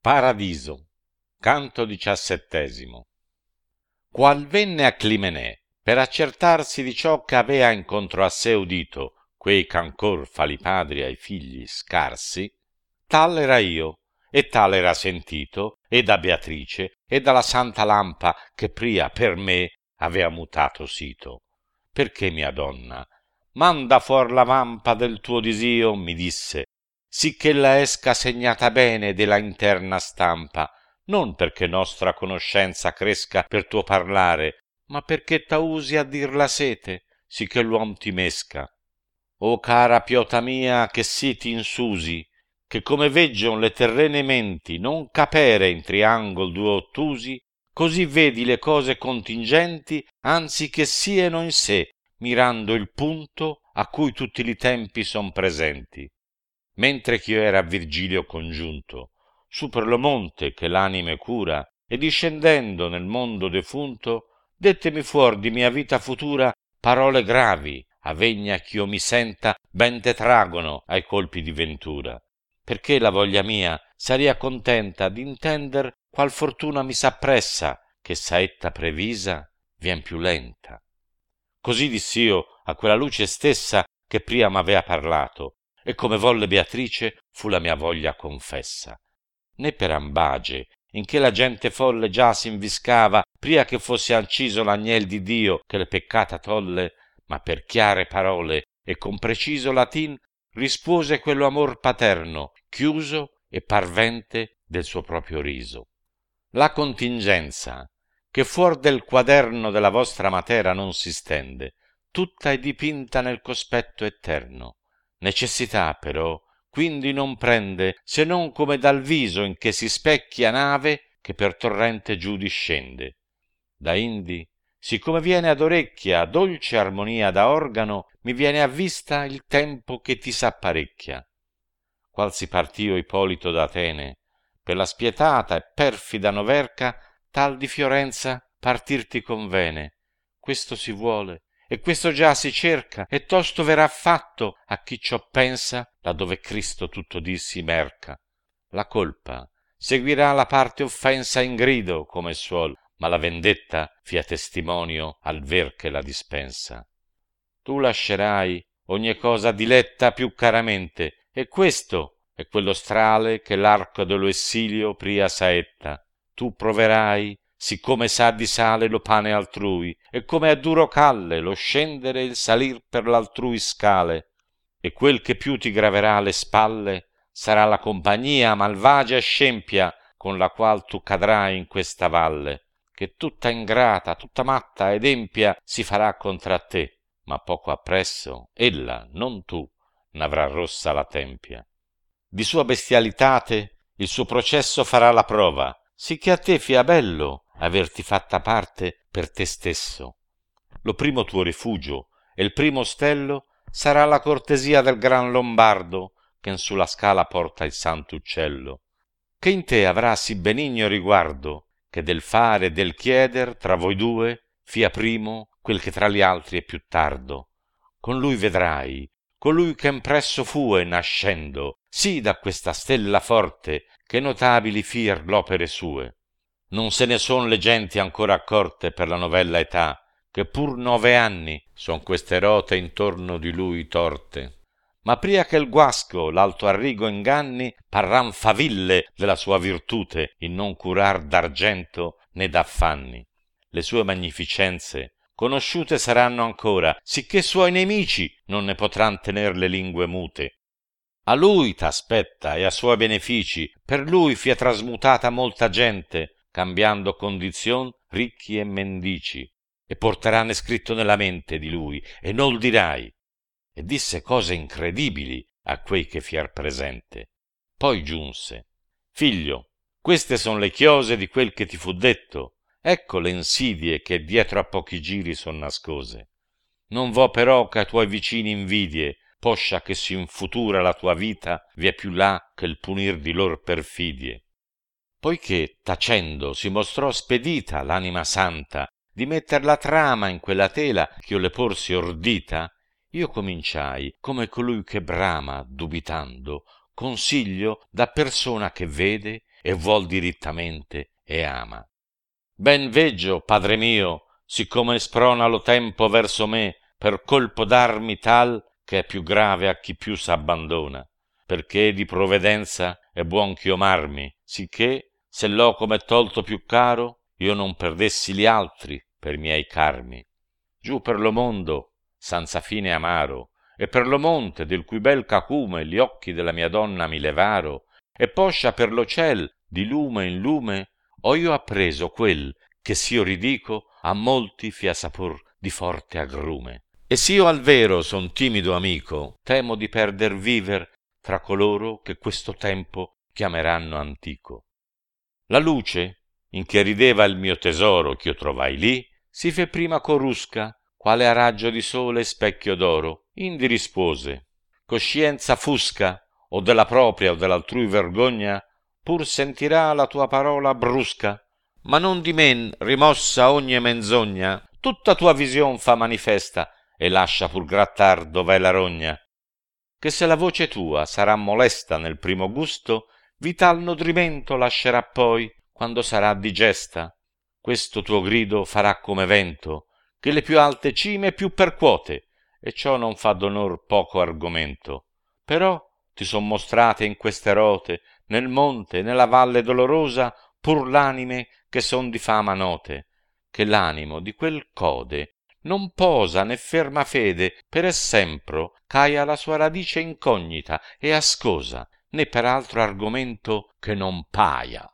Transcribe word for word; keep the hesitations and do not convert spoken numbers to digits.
Paradiso, canto diciassettesimo. Qual venne a Climenè, per accertarsi di ciò che avea incontro a sé udito, quei ch'ancor fa li padri ai figli scarsi, tal era io, e tal era sentito, e da Beatrice, e dalla santa lampa che pria per me avea mutato sito. Perché, mia donna, manda fuor la vampa del tuo disio, mi disse, sicch'ella esca segnata bene della interna stampa, non perché nostra conoscenza cresca per tuo parlare, ma perché t'ausi a dir la sete, sicché l'uom ti mesca. O cara piota mia, che si t'insusi, che come veggion le terrene menti non capere in triangol due ottusi, così vedi le cose contingenti, anzi che sieno in sé, mirando il punto a cui tutti li tempi son presenti. Mentre ch'io era a Virgilio congiunto, su per lo monte che l'anime cura, e discendendo nel mondo defunto, dettemi fuor di mia vita futura parole gravi, avegna ch'io mi senta ben detragono ai colpi di ventura, perché la voglia mia saria contenta d'intender qual fortuna mi s'appressa, che saetta previsa vien più lenta. Così diss'io a quella luce stessa che pria m'avea parlato, e come volle Beatrice fu la mia voglia confessa. Né per ambagie, in che la gente folle già s'inviscava, pria che fosse anciso l'agnel di Dio che le peccata tolle, ma per chiare parole e con preciso latin rispose quello amor paterno, chiuso e parvente del suo proprio riso. La contingenza, che fuor del quaderno della vostra matera non si stende, tutta è dipinta nel cospetto eterno. Necessità però quindi non prende, se non come dal viso in che si specchia nave che per torrente giù discende. Da indi, siccome viene ad orecchia dolce armonia da organo, mi viene a vista il tempo che ti s'apparecchia. Qual si partio Ippolito d'Atene, per la spietata e perfida Noverca, tal di Fiorenza partir ti convene. Questo si vuole, e questo già si cerca, e tosto verrà fatto a chi ciò pensa, laddove Cristo tutto dir si merca. La colpa seguirà la parte offensa in grido, come suol, ma la vendetta fia testimonio al ver che la dispensa. Tu lascerai ogni cosa diletta più caramente, e questo è quello strale che l'arco dello essilio pria saetta. Tu proverai, siccome sa di sale lo pane altrui, e come a duro calle lo scendere e il salir per l'altrui scale, e quel che più ti graverà alle spalle sarà la compagnia malvagia e scempia con la qual tu cadrai in questa valle, che tutta ingrata, tutta matta ed empia si farà contra te, ma poco appresso ella, non tu, n'avrà rossa la tempia. Di sua bestialitate il suo processo farà la prova, sicché a te fia bello averti fatta parte per te stesso. Lo primo tuo rifugio e il primo stello sarà la cortesia del gran Lombardo, che in sulla scala porta il santo uccello, che in te avrà sì benigno riguardo, che del fare e del chieder tra voi due fia primo quel che tra gli altri è più tardo. Con lui vedrai, colui che impresso fue nascendo, sì da questa stella forte, che notabili fir l'opere sue. Non se ne son le genti ancora accorte per la novella età, che pur nove anni son queste rote intorno di lui torte. Ma pria che il guasco l'alto arrigo inganni, parran faville della sua virtute in non curar d'argento né d'affanni. Le sue magnificenze conosciute saranno ancora, sicché suoi nemici non ne potran tener le lingue mute. A lui t'aspetta e a suoi benefici, per lui fia trasmutata molta gente, cambiando condizion ricchi e mendici, e porteranno scritto nella mente di lui, e nol dirai. E disse cose incredibili a quei che fier presente. Poi giunse: figlio, queste son le chiose di quel che ti fu detto, ecco le insidie che dietro a pochi giri son nascose. Non vo però che a tuoi vicini invidie, poscia che si in futura la tua vita vi è più là che il punir di lor perfidie. Poiché tacendo si mostrò spedita l'anima santa di metter la trama in quella tela ch'io le porsi ordita, io cominciai come colui che brama dubitando, consiglio da persona che vede e vuol dirittamente e ama. Ben veggio, padre mio, siccome sprona lo tempo verso me per colpo d'armi tal che è più grave a chi più s'abbandona, perché di provvidenza è buon ch'io m'armi, sicché se loco m'è tolto più caro io non perdessi gli altri per miei carmi. Giù per lo mondo, senza fine amaro, e per lo monte del cui bel cacume gli occhi della mia donna mi levaro, e poscia per lo ciel di lume in lume, ho io appreso quel che s'io ridico a molti fia sapor di forte agrume. E s'io al vero son timido amico, temo di perder viver tra coloro che questo tempo chiameranno antico. La luce, in che rideva il mio tesoro ch'io trovai lì, si fe prima corusca, quale a raggio di sole e specchio d'oro, indi rispose: coscienza fusca, o della propria o dell'altrui vergogna, pur sentirà la tua parola brusca, ma non di men rimossa ogni menzogna, tutta tua vision fa manifesta, e lascia pur grattar dov'è la rogna. Che se la voce tua sarà molesta nel primo gusto, vital nodrimento lascerà poi, quando sarà digesta. Questo tuo grido farà come vento, che le più alte cime più percuote, e ciò non fa d'onor poco argomento. Però ti son mostrate in queste rote, nel monte, nella valle dolorosa, pur l'anime che son di fama note, che l'animo di quel code non posa né ferma fede per essempro c'aia la sua radice incognita e ascosa, né per altro argomento che non paia.